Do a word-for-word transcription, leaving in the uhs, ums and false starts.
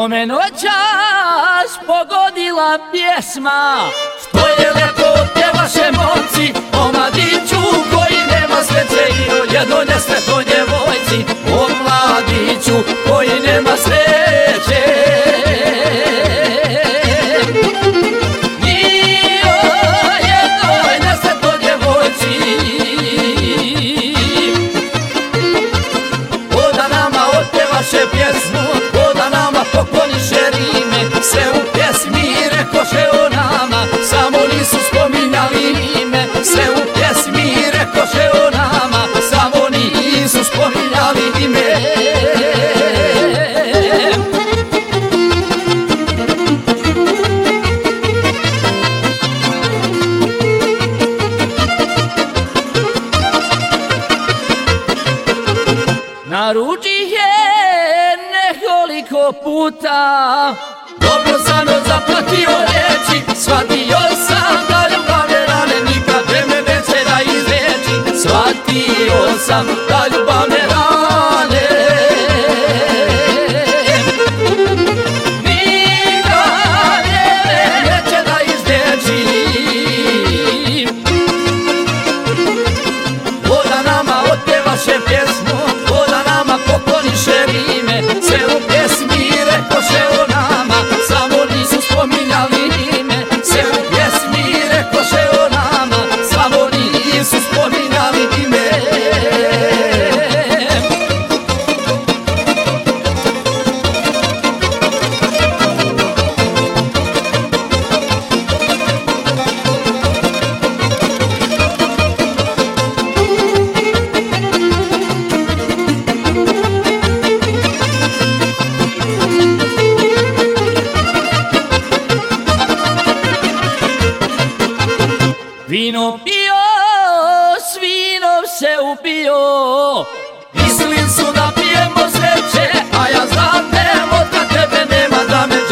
što me noćas pogodila pjesma, što je lepo pjevaše momci o mladiću koji nema sreće i o jednoj nesretnoj djevojci, o mladiću koji nema sreće i o jednoj nesretnoj djevojci. O da nama otpevaše pjesmu, o da nama pokloniše rime, sve u pjesmi rekoše o nama, samo nisu spominjali ime. Sve u pjesmi rekoše o nama, samo nisu spominjali ime. Naručih je nekoliko puta, dobro sam joj zapratio reći, shvatio sam da ljubavne rane nikad vreme neće da izleči. Shvatio sam da ljubavne rane nikad vreme neće da izleči. O da nama otpevaše pjesmu, o da nama pokloniše rime, sve u pjesmi rekoše o nama, samo nisu spominjali ime. Sve u pjesmi rekoše o nama, samo nisu spominjali ime. Vino pio, s vinom se upio, mislili su da pijemo sreće, a ja znam od kad tebe nema da me